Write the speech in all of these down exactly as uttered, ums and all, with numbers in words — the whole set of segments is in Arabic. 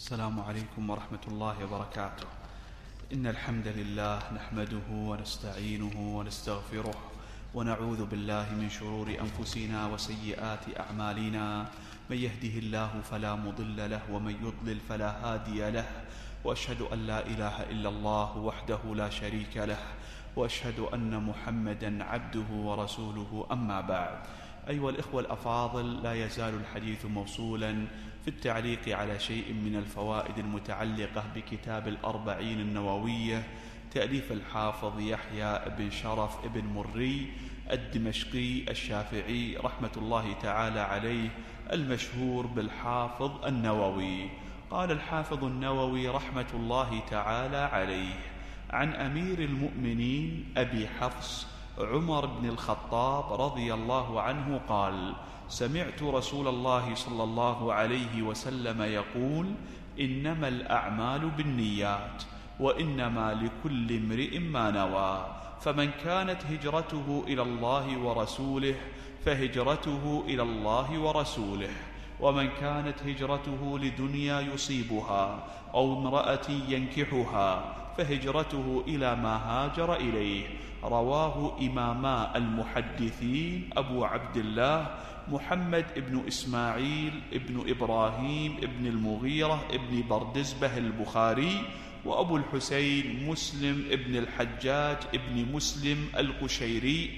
السلام عليكم ورحمة الله وبركاته. إن الحمد لله نحمده ونستعينه ونستغفره ونعوذ بالله من شرور أنفسنا وسيئات أعمالنا. من يهده الله فلا مضل له ومن يضلل فلا هادي له، وأشهد أن لا إله إلا الله وحده لا شريك له، وأشهد أن محمدا عبده ورسوله. أما بعد، أيها الإخوة الأفاضل، لا يزال الحديث موصولا في التعليق على شيء من الفوائد المتعلقة بكتاب الأربعين النووية تأليف الحافظ يحيى بن شرف بن مري الدمشقي الشافعي رحمة الله تعالى عليه، المشهور بالحافظ النووي. قال الحافظ النووي رحمة الله تعالى عليه: عن أمير المؤمنين أبي حفص عمر بن الخطاب رضي الله عنه قال: سمعت رسول الله صلى الله عليه وسلم يقول: إنما الأعمال بالنيات، وإنما لكل امرئ ما نوى، فمن كانت هجرته إلى الله ورسوله فهجرته إلى الله ورسوله، ومن كانت هجرته لدنيا يصيبها أو امرأة ينكحها فهجرته إلى ما هاجر إليه. رواه إماما المحدثين أبو عبد الله محمد بن إسماعيل بن إبراهيم بن المغيرة بن بردزبه البخاري، وأبو الحسين مسلم بن الحجاج بن مسلم القشيري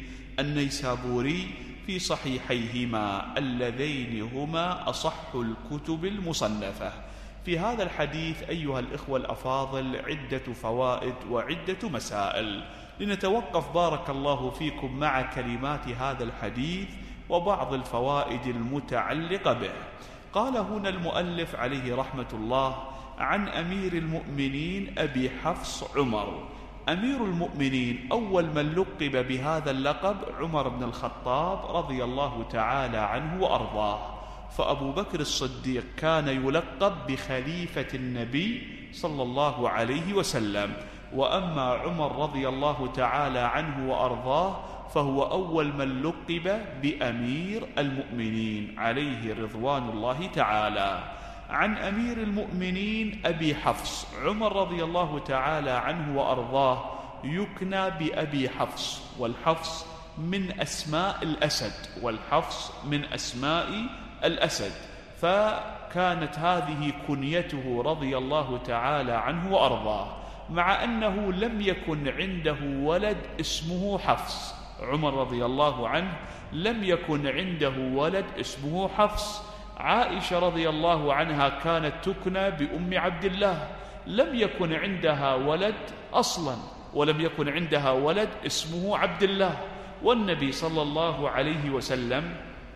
النيسابوري في صحيحيهما اللذين هما أصح الكتب المصنفة. في هذا الحديث أيها الإخوة الأفاضل عدة فوائد وعدة مسائل، لنتوقف بارك الله فيكم مع كلمات هذا الحديث وبعض الفوائد المتعلقة به. قال هنا المؤلف عليه رحمة الله: عن أمير المؤمنين أبي حفص عمر. أمير المؤمنين أول من لقب بهذا اللقب عمر بن الخطاب رضي الله تعالى عنه وأرضاه، فأبو بكر الصديق كان يلقب بخليفة النبي صلى الله عليه وسلم، وأما عمر رضي الله تعالى عنه وأرضاه فهو أول من لقب بأمير المؤمنين عليه رضوان الله تعالى. عن أمير المؤمنين أبي حفص عمر رضي الله تعالى عنه وأرضاه يكنى بأبي حفص، والحفص من أسماء الأسد، والحفص من أسماء الأسد، فكانت هذه كنيته رضي الله تعالى عنه وأرضاه، مع أنه لم يكن عنده ولد اسمه حفص. عمر رضي الله عنه لم يكن عنده ولد اسمه حفص. عائشة رضي الله عنها كانت تكنى بأم عبد الله، لم يكن عندها ولد أصلا، ولم يكن عندها ولد اسمه عبد الله. والنبي صلى الله عليه وسلم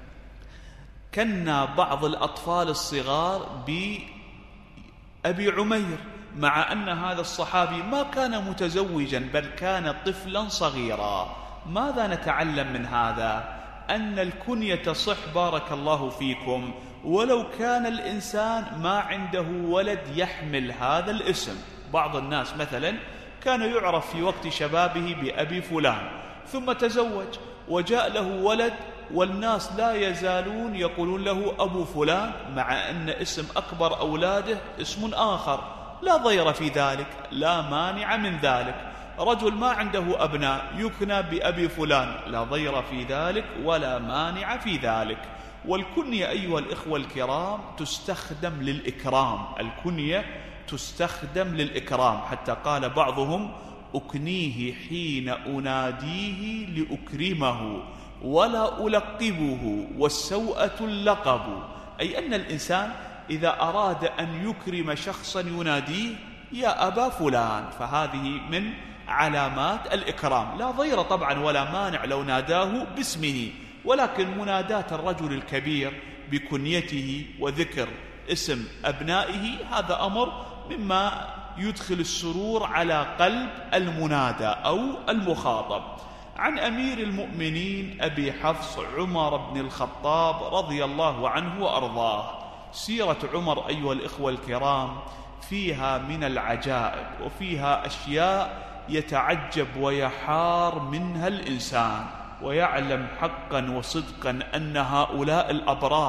كنا بعض الأطفال الصغار بأبي عمير، مع أن هذا الصحابي ما كان متزوجا بل كان طفلا صغيرا. ماذا نتعلم من هذا؟ أن الكنية تصح بارك الله فيكم ولو كان الإنسان ما عنده ولد يحمل هذا الاسم. بعض الناس مثلا كان يعرف في وقت شبابه بأبي فلان، ثم تزوج وجاء له ولد والناس لا يزالون يقولون له أبو فلان، مع أن اسم أكبر أولاده اسم آخر. لا ضير في ذلك، لا مانع من ذلك. رجل ما عنده أبناء يكنى بأبي فلان، لا ضير في ذلك ولا مانع في ذلك. والكنية أيها الإخوة الكرام تستخدم للإكرام، الكنية تستخدم للإكرام، حتى قال بعضهم: أكنيه حين أناديه لأكرمه ولا ألقبه والسوءة اللقب. أي أن الإنسان إذا أراد أن يكرم شخصا يناديه يا أبا فلان، فهذه من علامات الإكرام. لا ضير طبعا ولا مانع لو ناداه باسمه، ولكن مناداة الرجل الكبير بكنيته وذكر اسم أبنائه هذا أمر مما يدخل السرور على قلب المنادى أو المخاطب. عن أمير المؤمنين أبي حفص عمر بن الخطاب رضي الله عنه وأرضاه. سيرة عمر أيها الإخوة الكرام فيها من العجائب، وفيها أشياء يتعجب ويحار منها الإنسان، ويعلم حقا وصدقا أن هؤلاء الأبرار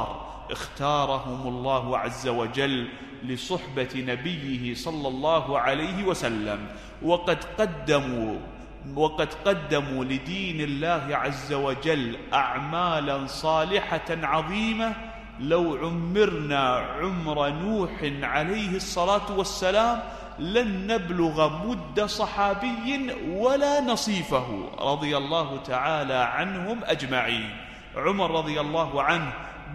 اختارهم الله عز وجل لصحبة نبيه صلى الله عليه وسلم، وقد قدموا وقد قدموا لدين الله عز وجل أعمالا صالحة عظيمة لو عمرنا عمر نوح عليه الصلاة والسلام لن نبلغ مد صحابي ولا نصيفه رضي الله تعالى عنهم أجمعين. عمر رضي الله عنه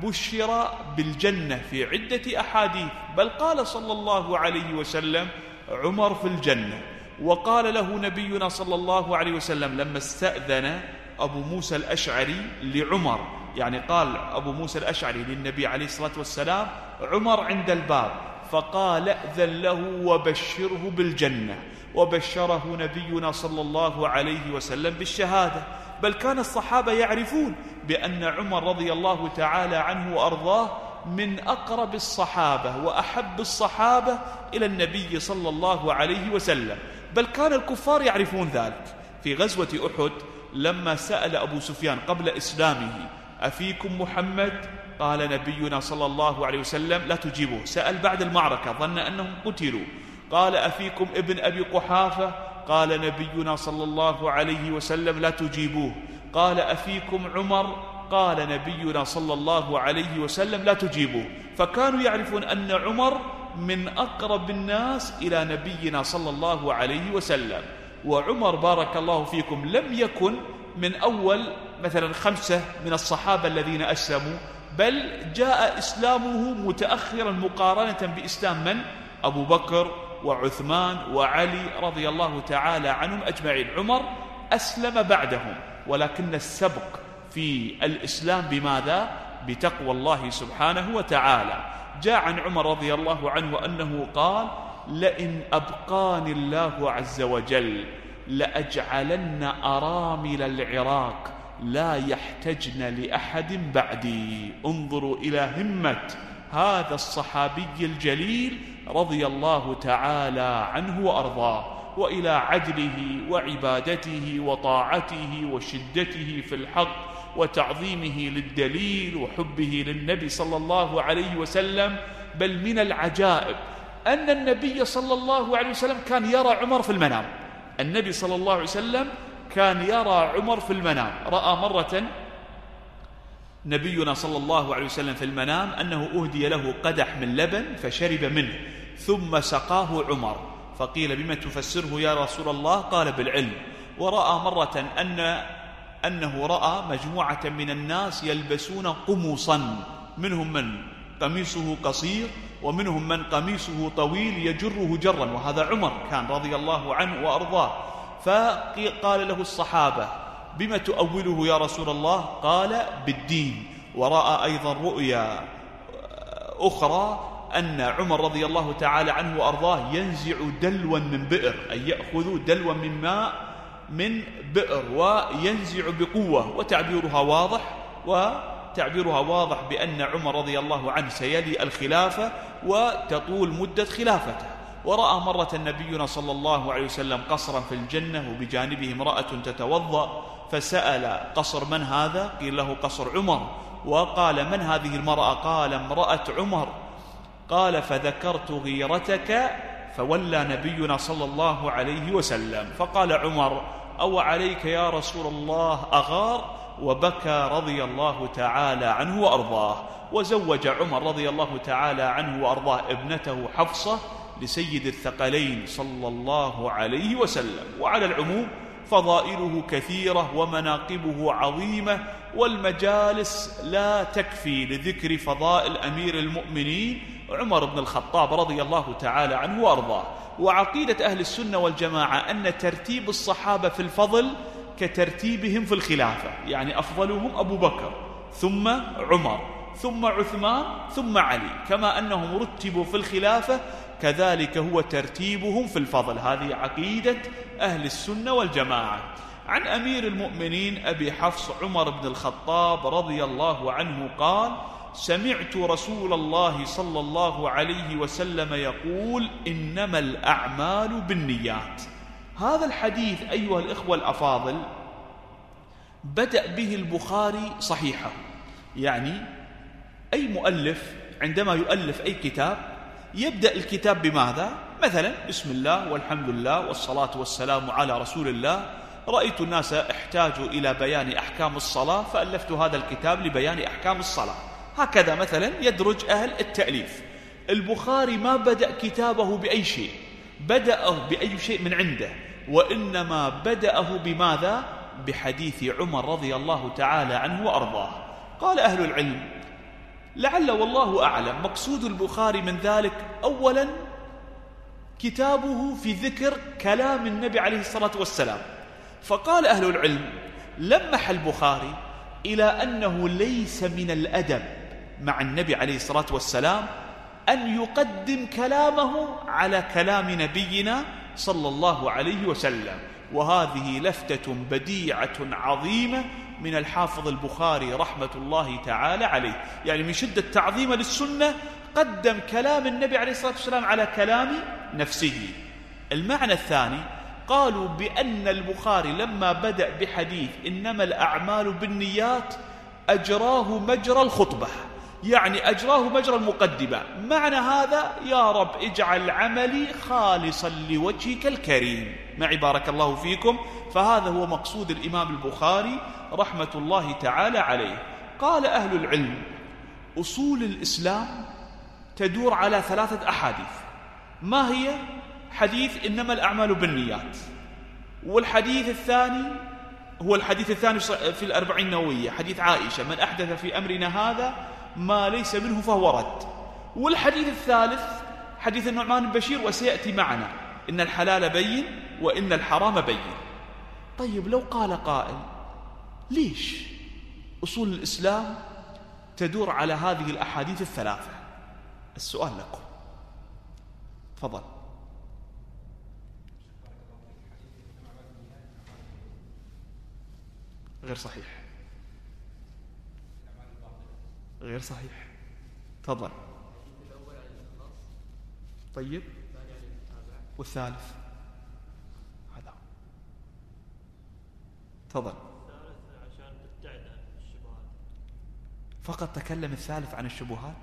بشر بالجنة في عدة أحاديث، بل قال صلى الله عليه وسلم عمر في الجنة. وقال له نبينا صلى الله عليه وسلم لما استأذن أبو موسى الأشعري لعمر، يعني قال أبو موسى الأشعري للنبي عليه الصلاة والسلام عمر عند الباب، فقال ائذن له وبشره بالجنة، وبشره نبينا صلى الله عليه وسلم بالشهادة. بل كان الصحابة يعرفون بأن عمر رضي الله تعالى عنه وأرضاه من أقرب الصحابة وأحب الصحابة إلى النبي صلى الله عليه وسلم، بل كان الكفار يعرفون ذلك. في غزوة أحد لما سأل أبو سفيان قبل إسلامه أفيكم محمد؟ قال نبينا صلى الله عليه وسلم لا تجيبوه. سأل بعد المعركة ظن أنهم قتلوا، قال أفيكم ابن أبي قحافة؟ قال نبينا صلى الله عليه وسلم لا تجيبوه. قال أفيكم عمر؟ قال نبينا صلى الله عليه وسلم لا تجيبوه. فكانوا يعرفون أن عمر من أقرب الناس إلى نبينا صلى الله عليه وسلم. وعمر بارك الله فيكم لم يكن من أول مثلا خمسة من الصحابة الذين أسلموا، بل جاء إسلامه متأخرا مقارنة بإسلام من؟ أبو بكر وعثمان وعلي رضي الله تعالى عنهم أجمعين. عمر أسلم بعدهم، ولكن السبق في الإسلام بماذا؟ بتقوى الله سبحانه وتعالى. جاء عن عمر رضي الله عنه أنه قال لئن أبقاني الله عز وجل لأجعلن أرامل العراق لا يحتجن لأحد بعدي. انظروا إلى همة هذا الصحابي الجليل رضي الله تعالى عنه وأرضاه، وإلى عدله وعبادته وطاعته وشدته في الحق وتعظيمه للدليل وحبه للنبي صلى الله عليه وسلم. بل من العجائب أن النبي صلى الله عليه وسلم كان يرى عمر في المنام. النبي صلى الله عليه وسلم كان يرى عمر في المنام. رأى مرة نبينا صلى الله عليه وسلم في المنام أنه أهدي له قدح من لبن فشرب منه ثم سقاه عمر، فقيل بما تفسره يا رسول الله؟ قال بالعلم. ورأى مرة أن أنه رأى مجموعة من الناس يلبسون قمصا، منهم من قميصه قصير ومنهم من قميصه طويل يجره جرا، وهذا عمر كان رضي الله عنه وأرضاه. فقال له الصحابة بما تؤوله يا رسول الله؟ قال بالدين. ورأى أيضا رؤيا أخرى أن عمر رضي الله تعالى عنه وأرضاه ينزع دلوا من بئر، أي يأخذ دلوا من ماء من بئر وينزع بقوة، وتعبيرها واضح وتعبيرها واضح بأن عمر رضي الله عنه سيلي الخلافة وتطول مدة خلافته. ورأى مرة نبينا صلى الله عليه وسلم قصرا في الجنة وبجانبه امرأة تتوضأ، فسأل قصر من هذا؟ قيل له قصر عمر. وقال من هذه المرأة؟ قال امرأة عمر. قال فذكرت غيرتك فولى نبينا صلى الله عليه وسلم. فقال عمر أو عليك يا رسول الله أغار؟ وبكى رضي الله تعالى عنه وأرضاه. وزوج عمر رضي الله تعالى عنه وأرضاه ابنته حفصة لسيد الثقلين صلى الله عليه وسلم. وعلى العموم فضائله كثيرة ومناقبه عظيمة، والمجالس لا تكفي لذكر فضائل أمير المؤمنين عمر بن الخطاب رضي الله تعالى عنه وأرضاه. وعقيدة أهل السنة والجماعة أن ترتيب الصحابة في الفضل كترتيبهم في الخلافة، يعني أفضلهم أبو بكر ثم عمر ثم عثمان ثم علي، كما أنهم رتبوا في الخلافة كذلك هو ترتيبهم في الفضل. هذه عقيدة أهل السنة والجماعة. عن أمير المؤمنين أبي حفص عمر بن الخطاب رضي الله عنه قال سمعت رسول الله صلى الله عليه وسلم يقول إنما الأعمال بالنيات. هذا الحديث أيها الإخوة الأفاضل بدأ به البخاري صحيحه، يعني أي مؤلف عندما يؤلف أي كتاب يبدأ الكتاب بماذا؟ مثلا بسم الله والحمد لله والصلاة والسلام على رسول الله، رأيت الناس احتاجوا إلى بيان أحكام الصلاة فألفت هذا الكتاب لبيان أحكام الصلاة. هكذا مثلا يدرج أهل التأليف. البخاري ما بدأ كتابه بأي شيء، بدأه بأي شيء من عنده، وإنما بدأه بماذا؟ بحديث عمر رضي الله تعالى عنه وأرضاه. قال أهل العلم لعل والله أعلم مقصود البخاري من ذلك أولا كتابه في ذكر كلام النبي عليه الصلاة والسلام، فقال أهل العلم لمح البخاري إلى أنه ليس من الأدب مع النبي عليه الصلاة والسلام أن يقدم كلامه على كلام نبينا صلى الله عليه وسلم. وهذه لفتة بديعة عظيمة من الحافظ البخاري رحمة الله تعالى عليه، يعني من شدة تعظيم للسنة قدم كلام النبي عليه الصلاة والسلام على كلام نفسه. المعنى الثاني قالوا بأن البخاري لما بدأ بحديث إنما الأعمال بالنيات أجراه مجرى الخطبة، يعني أجراه مجرى المقدمة. معنى هذا يا رب اجعل عملي خالصا لوجهك الكريم معي بارك الله فيكم. فهذا هو مقصود الإمام البخاري رحمة الله تعالى عليه. قال أهل العلم أصول الإسلام تدور على ثلاثة أحاديث. ما هي؟ حديث إنما الأعمال بالنيات، والحديث الثاني هو الحديث الثاني في الأربعين النووية حديث عائشة من أحدث في أمرنا هذا ما ليس منه فهو رد، والحديث الثالث حديث النعمان بن بشير وسيأتي معنا إن الحلال بين وإن الحرام بين. طيب لو قال قائل ليش أصول الإسلام تدور على هذه الأحاديث الثلاثة؟ السؤال لكم، تفضل. غير صحيح، غير صحيح، تفضل. طيب والثالث هذا تفضل. عشان تبتعد عن الشبهات فقط تكلم الثالث عن الشبهات.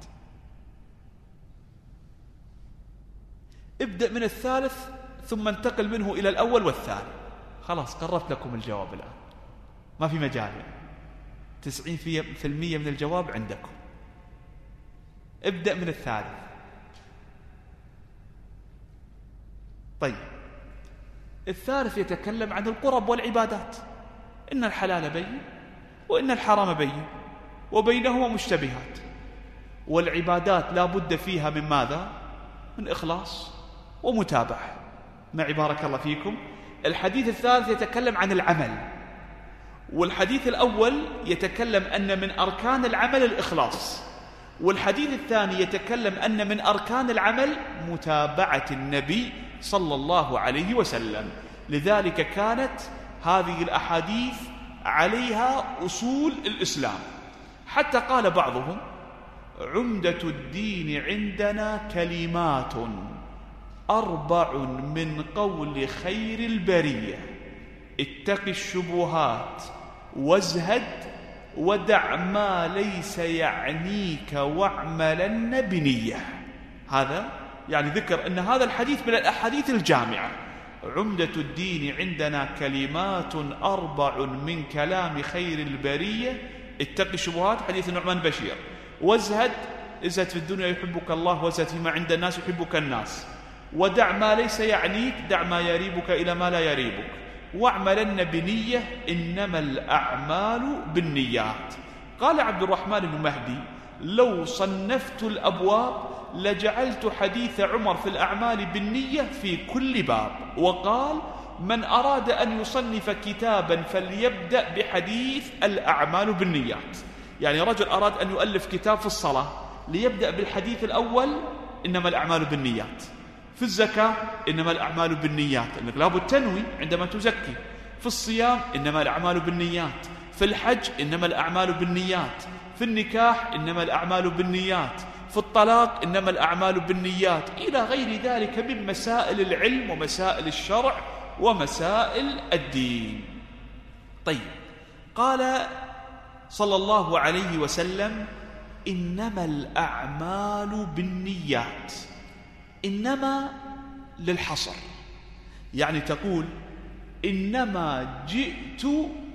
ابدأ من الثالث ثم انتقل منه إلى الأول والثاني. خلاص قربت لكم الجواب الآن، ما في مجال، تسعين في المية من الجواب عندكم. ابدأ من الثالث. طيب الثالث يتكلم عن القرب والعبادات، إن الحلال بين وإن الحرام بين وبينهما مشتبهات، والعبادات لا بد فيها من ماذا؟ من إخلاص ومتابعة معي بارك الله فيكم. الحديث الثالث يتكلم عن العمل، والحديث الأول يتكلم أن من أركان العمل الإخلاص، والحديث الثاني يتكلم أن من أركان العمل متابعة النبي صلى الله عليه وسلم. لذلك كانت هذه الأحاديث عليها أصول الإسلام، حتى قال بعضهم عمدة الدين عندنا كلمات أربع من قول خير البرية اتق الشبهات وازهد ودع ما ليس يعنيك واعملن بنية. هذا يعني ذكر أن هذا الحديث من الأحاديث الجامعة. عمدة الدين عندنا كلمات أربع من كلام خير البرية اتق الشبهات حديث النعمان بشير، وازهد ازهد في الدنيا يحبك الله وازهد فيما عند الناس يحبك الناس، ودع ما ليس يعنيك دع ما يريبك إلى ما لا يريبك، واعملن بنية إنما الأعمال بالنيات. قال عبد الرحمن بن مهدي لو صنفت الأبواب لجعلت حديث عمر في الأعمال بالنية في كل باب. وقال من أراد أن يصنف كتابا فليبدأ بحديث الأعمال بالنيات، يعني رجل أراد أن يؤلف كتاب في الصلاة ليبدأ بالحديث الأول إنما الأعمال بالنيات. في الزكاة إنما الأعمال بالنيات، لأنك لابد تنوي عندما تزكي. في الصيام إنما الأعمال بالنيات. في الحج إنما الأعمال بالنيات. في النكاح إنما الأعمال بالنيات. في الطلاق إنما الأعمال بالنيات، إلى غير ذلك من مسائل العلم ومسائل الشرع ومسائل الدين. طيب قال صلى الله عليه وسلم إنما الأعمال بالنيات. إنما للحصر، يعني تقول إنما جئت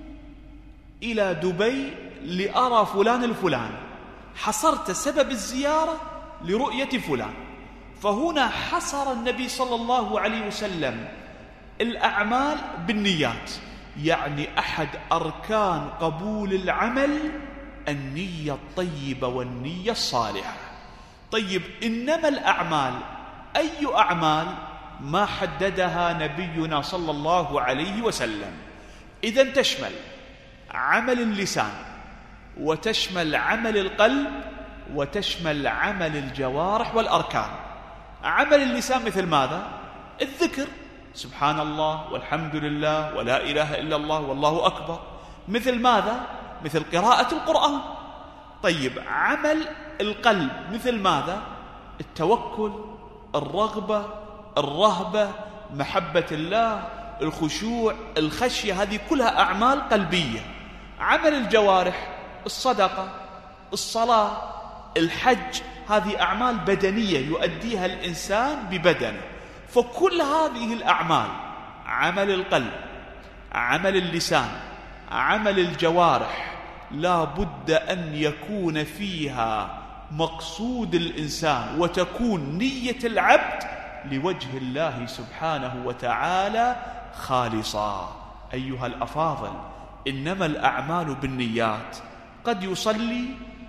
إلى دبي لأرى فلان الفلاني، حصرت سبب الزيارة لرؤية فلان. فهنا حصر النبي صلى الله عليه وسلم الأعمال بالنيات، يعني أحد أركان قبول العمل النية الطيبة والنية الصالحة. طيب إنما الأعمال أي أعمال؟ ما حددها نبينا صلى الله عليه وسلم. إذن تشمل عمل اللسان، وتشمل عمل القلب، وتشمل عمل الجوارح والأركان. عمل اللسان مثل ماذا؟ الذكر، سبحان الله والحمد لله ولا إله إلا الله والله أكبر. مثل ماذا؟ مثل قراءة القرآن. طيب عمل القلب مثل ماذا؟ التوكل، الرغبة، الرهبة، محبة الله، الخشوع، الخشية، هذه كلها أعمال قلبية. عمل الجوارح الصدقة، الصلاة، الحج، هذه أعمال بدنية يؤديها الإنسان ببدنه. فكل هذه الأعمال، عمل القلب، عمل اللسان، عمل الجوارح، لا بد أن يكون فيها مقصود الإنسان وتكون نية العبد لوجه الله سبحانه وتعالى خالصا. أيها الأفاضل، إنما الأعمال بالنيات. قد يصلي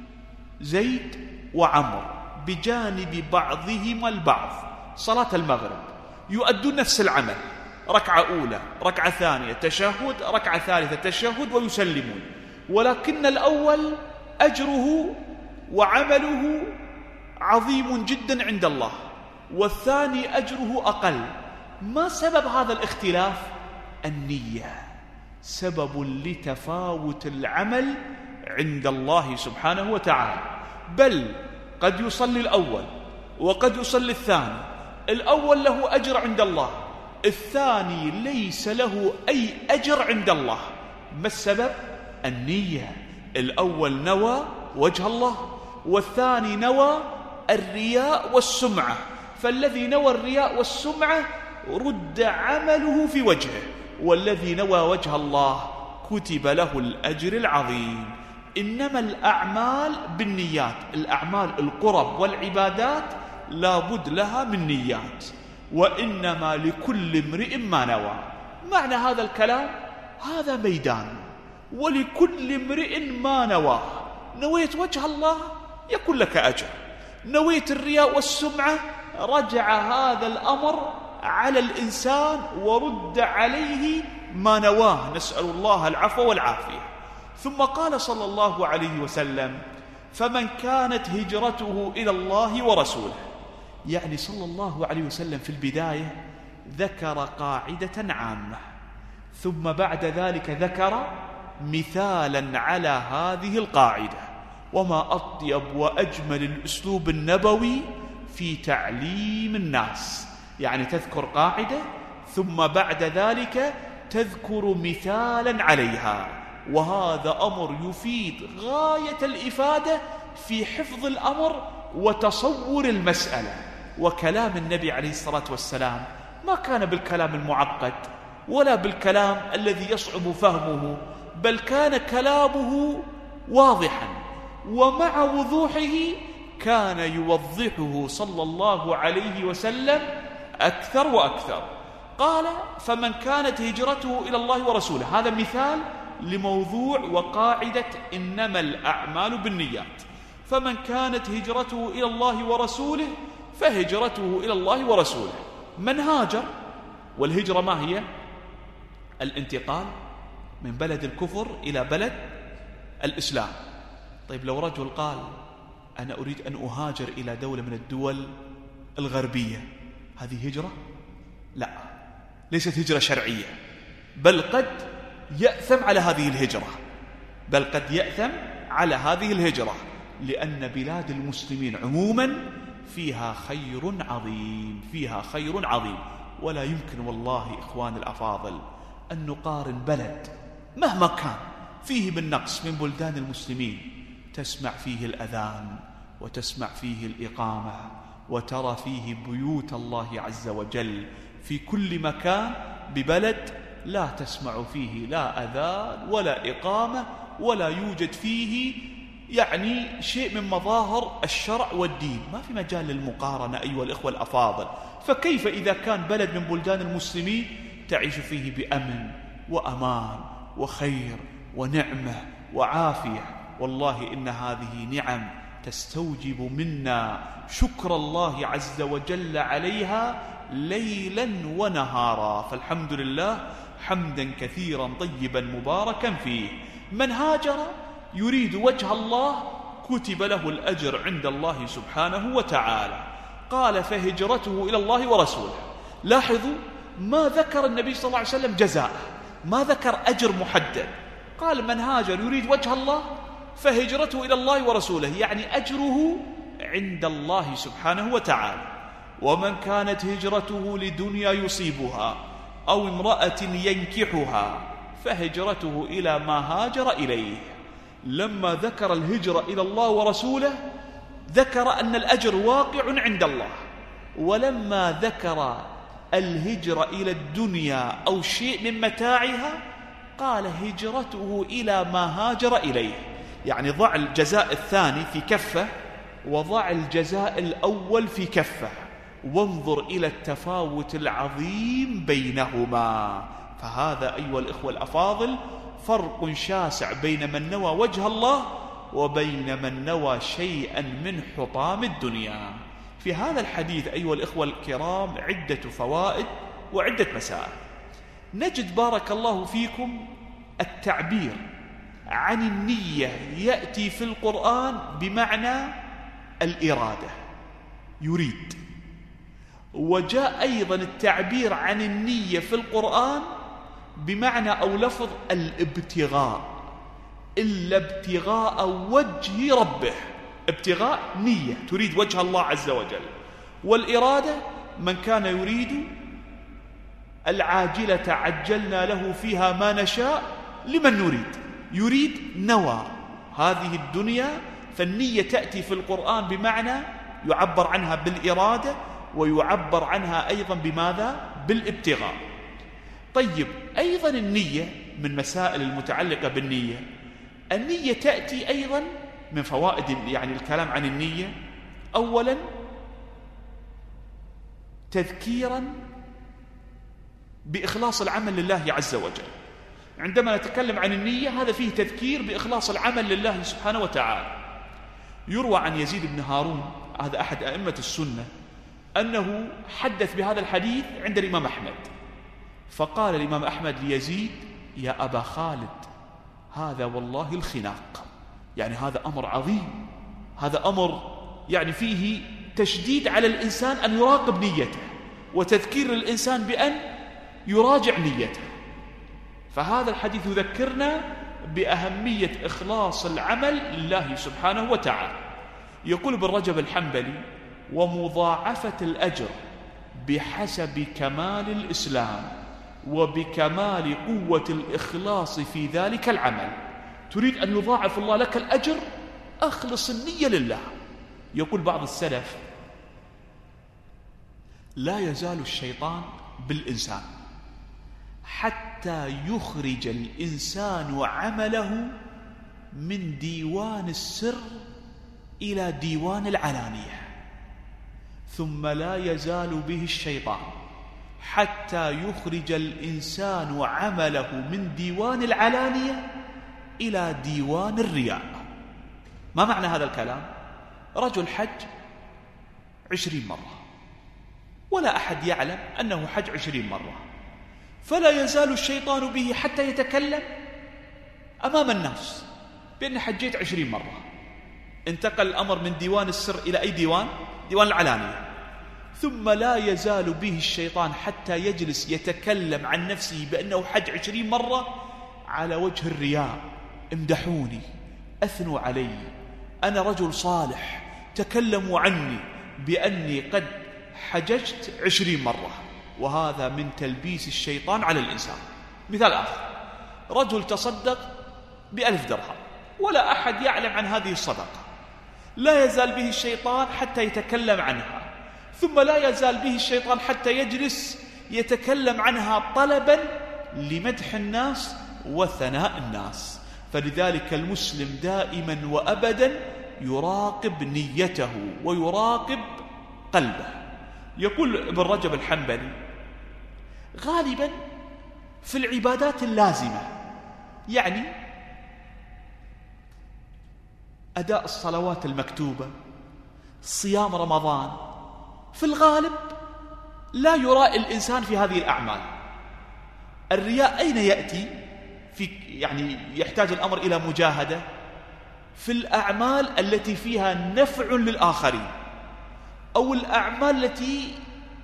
زيد وعمر بجانب بعضهما البعض صلاة المغرب، يؤدون نفس العمل، ركعة أولى، ركعة ثانية، تشهد، ركعة ثالثة، تشهد، ويسلمون، ولكن الأول أجره وعمله عظيم جدا عند الله، والثاني أجره أقل. ما سبب هذا الاختلاف؟ النية سبب لتفاوت العمل عند الله سبحانه وتعالى. بل قد يصلي الأول وقد يصلي الثاني، الأول له أجر عند الله، الثاني ليس له أي أجر عند الله. ما السبب؟ النية. الأول نوى وجه الله، والثاني نوى الرياء والسمعة، فالذي نوى الرياء والسمعة رد عمله في وجهه، والذي نوى وجه الله كتب له الأجر العظيم. إنما الأعمال بالنيات، الأعمال القرب والعبادات لا بد لها من نيات، وإنما لكل امرئ ما نوى. معنى هذا الكلام، هذا ميدان، ولكل امرئ ما نواه. نويت وجه الله يكون لك أجر، نويت الرياء والسمعة رجع هذا الأمر على الإنسان ورد عليه ما نواه، نسأل الله العفو والعافية. ثم قال صلى الله عليه وسلم: فمن كانت هجرته إلى الله ورسوله. يعني صلى الله عليه وسلم في البداية ذكر قاعدة عامة، ثم بعد ذلك ذكر مثالا على هذه القاعدة. وما أطيب وأجمل الأسلوب النبوي في تعليم الناس، يعني تذكر قاعدة ثم بعد ذلك تذكر مثالا عليها، وهذا أمر يفيد غاية الإفادة في حفظ الأمر وتصور المسألة. وكلام النبي عليه الصلاة والسلام ما كان بالكلام المعقد ولا بالكلام الذي يصعب فهمه، بل كان كلامه واضحا، ومع وضوحه كان يوضحه صلى الله عليه وسلم أكثر وأكثر. قال: فمن كانت هجرته إلى الله ورسوله. هذا مثال لموضوع وقاعدة إنما الأعمال بالنيات. فمن كانت هجرته إلى الله ورسوله فهجرته إلى الله ورسوله. من هاجر، والهجرة ما هي؟ الانتقال من بلد الكفر إلى بلد الإسلام. طيب لو رجل قال: أنا أريد أن أهاجر إلى دولة من الدول الغربية، هذه هجرة؟ لا، ليست هجرة شرعية، بل قد يأثم على هذه الهجرة، بل قد يأثم على هذه الهجرة، لأن بلاد المسلمين عموما فيها خير عظيم، فيها خير عظيم. ولا يمكن والله إخوان الأفاضل أن نقارن بلد مهما كان فيه من نقص من بلدان المسلمين تسمع فيه الأذان وتسمع فيه الإقامة وترى فيه بيوت الله عز وجل في كل مكان ببلد لا تسمع فيه لا أذان ولا إقامة ولا يوجد فيه يعني شيء من مظاهر الشرع والدين، ما في مجال للمقارنة أيها الإخوة الأفاضل. فكيف إذا كان بلد من بلدان المسلمين تعيش فيه بأمن وأمان وخير ونعمة وعافية؟ والله إن هذه نعم تستوجب منا شكر الله عز وجل عليها ليلا ونهارا، فالحمد لله حمدا كثيرا طيبا مباركا فيه. من هاجر يريد وجه الله كتب له الأجر عند الله سبحانه وتعالى. قال فهجرته إلى الله ورسوله. لاحظوا ما ذكر النبي صلى الله عليه وسلم جزاء، ما ذكر أجر محدد، قال من هاجر يريد وجه الله فهجرته إلى الله ورسوله، يعني أجره عند الله سبحانه وتعالى. ومن كانت هجرته لدنيا يصيبها أو امرأة ينكحها فهجرته إلى ما هاجر إليه. لما ذكر الهجرة إلى الله ورسوله ذكر أن الأجر واقع عند الله، ولما ذكر الهجرة إلى الدنيا أو شيء من متاعها قال هجرته إلى ما هاجر إليه، يعني ضع الجزاء الثاني في كفة وضع الجزاء الأول في كفة، وانظر إلى التفاوت العظيم بينهما. فهذا أيها الإخوة الأفاضل فرق شاسع بين من نوى وجه الله وبين من نوى شيئا من حطام الدنيا. في هذا الحديث أيها الإخوة الكرام عدة فوائد وعدة مسائل. نجد بارك الله فيكم التعبير عن النية يأتي في القرآن بمعنى الإرادة، يريد، وجاء أيضا التعبير عن النية في القرآن بمعنى أو لفظ الابتغاء، إلا ابتغاء وجه ربه، ابتغاء نية تريد وجه الله عز وجل. والإرادة من كان يريد العاجلة عجلنا له فيها ما نشاء لمن نريد، يريد نوى هذه الدنيا. فالنية تأتي في القرآن بمعنى يعبر عنها بالإرادة ويعبر عنها أيضا بماذا؟ بالابتغاء. طيب أيضا النية من مسائل المتعلقة بالنية، النية تأتي أيضا من فوائد يعني الكلام عن النية. أولا تذكيرا بإخلاص العمل لله عز وجل. عندما نتكلم عن النية هذا فيه تذكير بإخلاص العمل لله سبحانه وتعالى. يروى عن يزيد بن هارون هذا أحد أئمة السنة أنه حدث بهذا الحديث عند الإمام أحمد، فقال الإمام أحمد ليزيد يا أبا خالد هذا والله الخناق، يعني هذا أمر عظيم، هذا أمر يعني فيه تشديد على الإنسان أن يراقب نيته وتذكير الإنسان بأن يراجع نيته. فهذا الحديث يذكرنا بأهمية إخلاص العمل لله سبحانه وتعالى. يقول ابن رجب الحنبلي ومضاعفة الأجر بحسب كمال الإسلام وبكمال قوة الإخلاص في ذلك العمل. تريد أن يضاعف الله لك الأجر، أخلص النية لله. يقول بعض السلف لا يزال الشيطان بالإنسان حتى يخرج الإنسان عمله من ديوان السر إلى ديوان العلانية، ثم لا يزال به الشيطان حتى يخرج الإنسان عمله من ديوان العلانية إلى ديوان الرياء. ما معنى هذا الكلام؟ رجل حج عشرين مرة ولا أحد يعلم أنه حج عشرين مرة، فلا يزال الشيطان به حتى يتكلم أمام الناس بأن حجيت عشرين مرة. انتقل الأمر من ديوان السر إلى أي ديوان؟ ديوان العلانية. ثم لا يزال به الشيطان حتى يجلس يتكلم عن نفسه بأنه حج عشرين مرة على وجه الرياء، امدحوني، أثنوا علي، أنا رجل صالح، تكلموا عني بأني قد حججت عشرين مرة. وهذا من تلبيس الشيطان على الإنسان. مثال آخر، رجل تصدق بألف درهم ولا أحد يعلم عن هذه الصدقة، لا يزال به الشيطان حتى يتكلم عنها، ثم لا يزال به الشيطان حتى يجلس يتكلم عنها طلبا لمدح الناس وثناء الناس. فلذلك المسلم دائما وأبدا يراقب نيته ويراقب قلبه. يقول ابن رجب الحنبلي: غالبا في العبادات اللازمة، يعني أداء الصلوات المكتوبة، صيام رمضان، في الغالب لا يراء الإنسان في هذه الأعمال. الرياء أين يأتي؟ في يعني يحتاج الأمر إلى مجاهدة في الأعمال التي فيها نفع للآخرين، أو الأعمال التي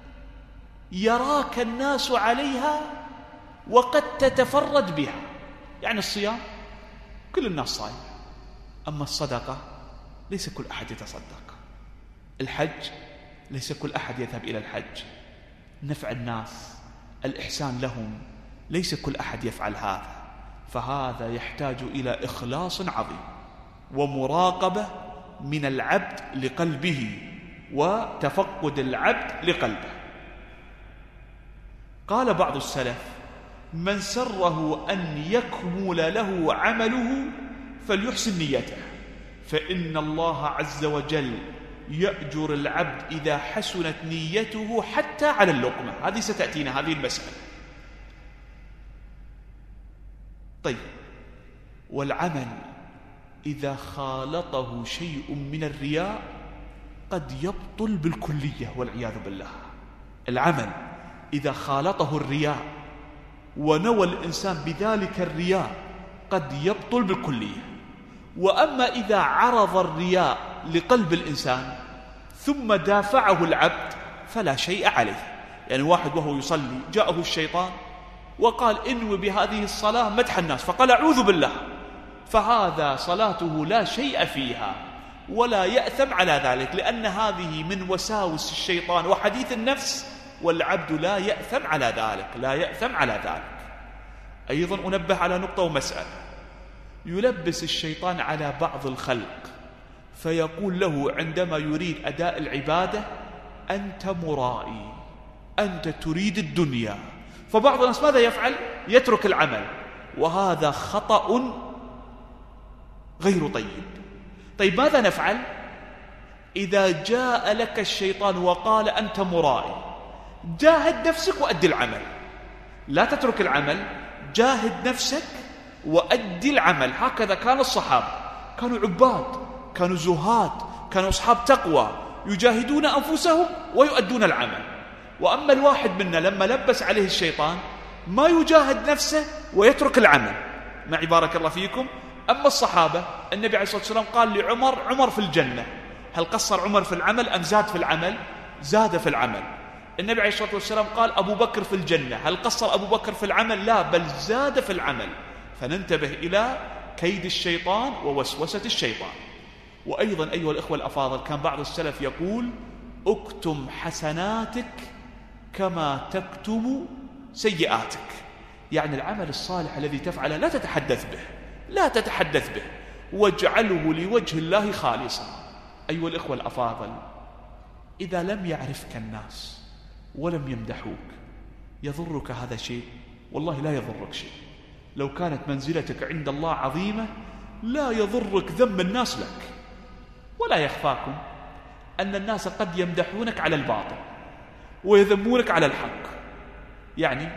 يراك الناس عليها وقد تتفرد بها. يعني الصيام كل الناس صايم، أما الصدقة ليس كل أحد يتصدق، الحج ليس كل أحد يذهب إلى الحج، نفع الناس، الإحسان لهم، ليس كل أحد يفعل هذا. فهذا يحتاج إلى إخلاص عظيم ومراقبة من العبد لقلبه وتفقد العبد لقلبه. قال بعض السلف: من سره أن يكمل له عمله فليحسن نيته، فإن الله عز وجل يأجر العبد إذا حسنت نيته حتى على اللقمة. هذه ستأتينا هذه المسألة. طيب، والعمل إذا خالطه شيء من الرياء قد يبطل بالكلية والعياذ بالله. العمل إذا خالطه الرياء ونوى الإنسان بذلك الرياء قد يبطل بالكلية. وأما إذا عرض الرياء لقلب الإنسان ثم دافعه العبد فلا شيء عليه. يعني واحد وهو يصلي جاءه الشيطان وقال: انوي بهذه الصلاة مدح الناس، فقال: أعوذ بالله، فهذا صلاته لا شيء فيها ولا يأثم على ذلك، لأن هذه من وساوس الشيطان وحديث النفس، والعبد لا يأثم على ذلك، لا يأثم على ذلك. أيضا أنبه على نقطة ومسألة: يلبس الشيطان على بعض الخلق فيقول له عندما يريد أداء العبادة: أنت مرائي، أنت تريد الدنيا. فبعض الناس ماذا يفعل؟ يترك العمل، وهذا خطأ غير طيب. طيب، ماذا نفعل إذا جاء لك الشيطان وقال أنت مرائي؟ جاهد نفسك وأدي العمل، لا تترك العمل، جاهد نفسك وأدي العمل. هكذا كان الصحابة، كانوا عباد، كانوا زهاد، كانوا أصحاب تقوى، يجاهدون أنفسهم ويؤدون العمل. وأما الواحد منا لما لبس عليه الشيطان ما يجاهد نفسه ويترك العمل. معي بارك الله فيكم. أما الصحابة، النبي عليه الصلاة والسلام قال لعمر: عمر في الجنة. هل قصر عمر في العمل أم زاد في العمل؟ زاد في العمل. النبي عليه الصلاة والسلام قال: أبو بكر في الجنة. هل قصر أبو بكر في العمل؟ لا، بل زاد في العمل. فننتبه إلى كيد الشيطان ووسوسة الشيطان. وأيضا أيها الإخوة الأفاضل، كان بعض السلف يقول: اكتم حسناتك كما تكتم سيئاتك. يعني العمل الصالح الذي تفعله لا تتحدث به، لا تتحدث به، واجعله لوجه الله خالصا. أيها الإخوة الأفاضل، إذا لم يعرفك الناس ولم يمدحوك يضرك هذا شيء؟ والله لا يضرك شيء. لو كانت منزلتك عند الله عظيمة لا يضرك ذم الناس لك. ولا يخفاكم أن الناس قد يمدحونك على الباطل ويذمونك على الحق. يعني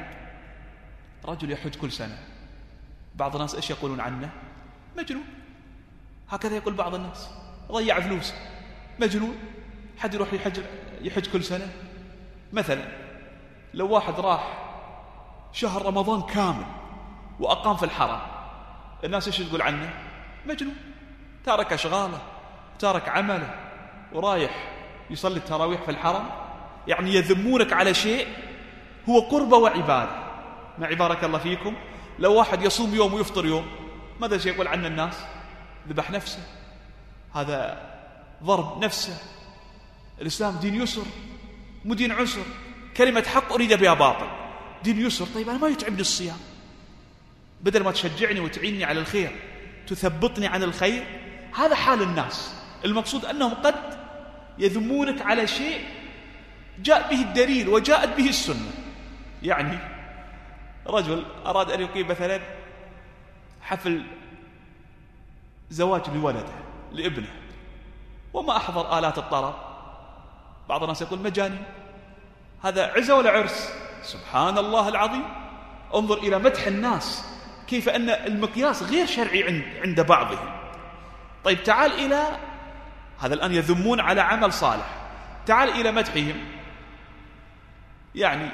رجل يحج كل سنة، بعض الناس إيش يقولون عنه؟ مجنون. هكذا يقول بعض الناس: ضيع فلوس، مجنون. حد يروح يحج, يحج كل سنة. مثلا لو واحد راح شهر رمضان كامل وأقام في الحرم، الناس إيش تقول عنه؟ مجنون، تارك أشغاله، تارك عمله، ورايح يصلي التراويح في الحرم. يعني يذمونك على شيء هو قربة وعبادة. معي بارك الله فيكم. لو واحد يصوم يوم ويفطر يوم، ماذا سيقول عنه الناس؟ ذبح نفسه، هذا ضرب نفسه. الإسلام دين يسر مو دين عسر، كلمة حق أريد بها باطل، دين يسر. طيب أنا ما يتعبني الصيام، بدل ما تشجعني وتعيني على الخير تثبطني عن الخير. هذا حال الناس. المقصود أنهم قد يذمونك على شيء جاء به الدليل وجاءت به السنة. يعني رجل أراد أن يقيم مثلا حفل زواج لولده لابنه وما أحضر آلات الطرب. بعض الناس يقول مجاني، هذا عزة ولا عرس؟ سبحان الله العظيم. انظر إلى مدح الناس، كيف أن المقياس غير شرعي عند بعضهم. طيب تعال إلى هذا الآن يذمون على عمل صالح، تعال إلى مدحهم. يعني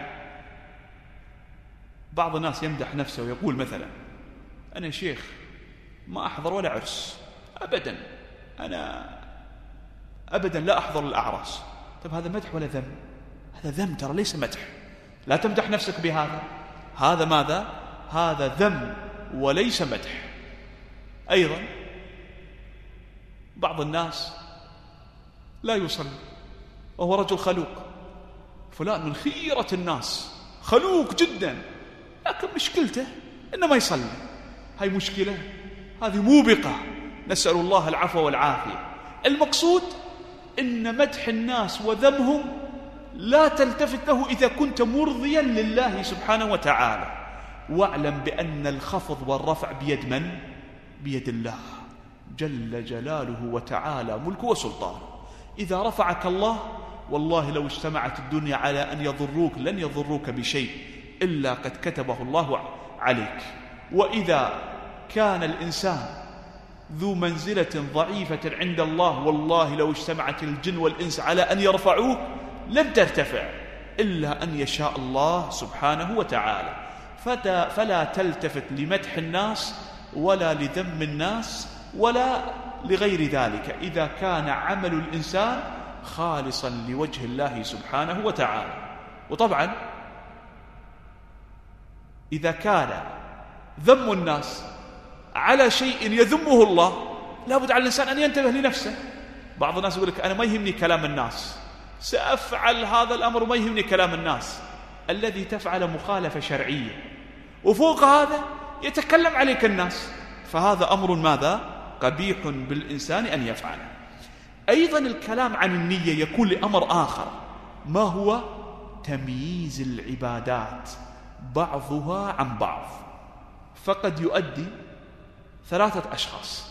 بعض الناس يمدح نفسه ويقول مثلا أنا شيخ ما أحضر ولا عرس أبدا، أنا أبدا لا أحضر الأعراس. طيب هذا مدح ولا ذم؟ هذا ذم ترى، ليس مدح. لا تمدح نفسك بهذا، هذا ماذا؟ هذا ذم وليس مدح. أيضا بعض الناس لا يصلي وهو رجل خلوق، فلان من خيرة الناس، خلوق جدا، لكن مشكلته إنه ما يصلي. هاي مشكلة، هذه موبقة، نسأل الله العفو والعافية. المقصود إن مدح الناس وذمهم لا تلتفت له إذا كنت مرضيا لله سبحانه وتعالى. واعلم بأن الخفض والرفع بيد من؟ بيد الله جل جلاله وتعالى ملكه وسلطانه. إذا رفعك الله، والله لو اجتمعت الدنيا على أن يضروك لن يضروك بشيء إلا قد كتبه الله عليك. وإذا كان الإنسان ذو منزلة ضعيفة عند الله، والله لو اجتمعت الجن والإنس على أن يرفعوك لن ترتفع إلا أن يشاء الله سبحانه وتعالى. فلا تلتفت لمدح الناس ولا لذم الناس ولا لغير ذلك، إذا كان عمل الإنسان خالصا لوجه الله سبحانه وتعالى. وطبعا إذا كان ذم الناس على شيء يذمه الله، لابد على الإنسان أن ينتبه لنفسه. بعض الناس يقول لك أنا ما يهمني كلام الناس، سأفعل هذا الأمر وما يهمني كلام الناس. الذي تفعل مخالفة شرعية وفوق هذا يتكلم عليك الناس، فهذا أمر ماذا؟ قبيح بالإنسان أن يفعله. أيضا الكلام عن النية يكون لأمر آخر، ما هو؟ تمييز العبادات بعضها عن بعض. فقد يؤدي ثلاثة أشخاص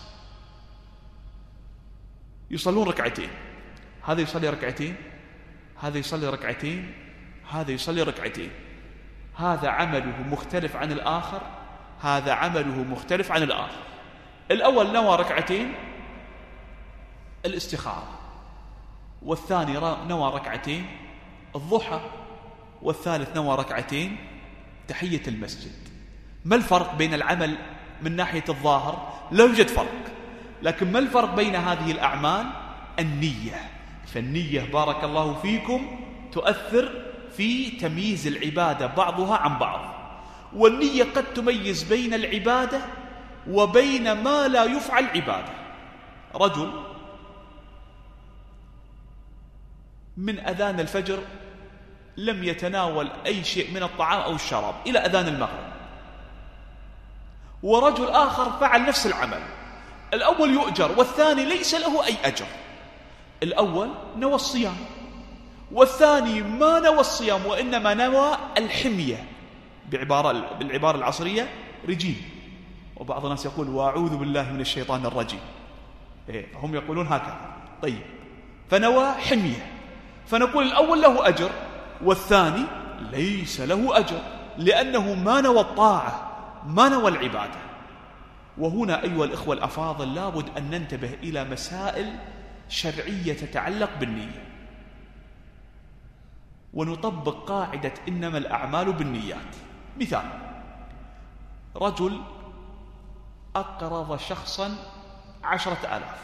يصلون ركعتين، هذا يصلي ركعتين، هذا يصلي ركعتين، هذا يصلي ركعتين، هذا عمله مختلف عن الآخر، هذا عمله مختلف عن الآخر. الأول نوى ركعتين الاستخارة، والثاني نوى ركعتين الضحى، والثالث نوى ركعتين تحية المسجد. ما الفرق بين العمل من ناحية الظاهر؟ لا يوجد فرق، لكن ما الفرق بين هذه الأعمال؟ النية. فالنية بارك الله فيكم تؤثر في تمييز العبادة بعضها عن بعض. والنية قد تميز بين العبادة وبين ما لا يفعل عبادة. رجل من أذان الفجر لم يتناول أي شيء من الطعام أو الشراب إلى أذان المغرب، ورجل آخر فعل نفس العمل. الأول يؤجر والثاني ليس له أي أجر. الأول نوى الصيام، والثاني ما نوى الصيام وإنما نوى الحمية، بعبارة بالعبارة العصرية رجيم. وبعض الناس يقول وأعوذ بالله من الشيطان الرجيم، إيه هم يقولون هكذا. طيب، فنوى حمية، فنقول الأول له أجر والثاني ليس له أجر، لأنه ما نوى الطاعة، ما نوى العبادة. وهنا أيها الإخوة الأفاضل لابد أن ننتبه إلى مسائل شرعية تتعلق بالنية، ونطبق قاعدة إنما الأعمال بالنيات. مثال: رجل أقرض شخصا عشرة آلاف،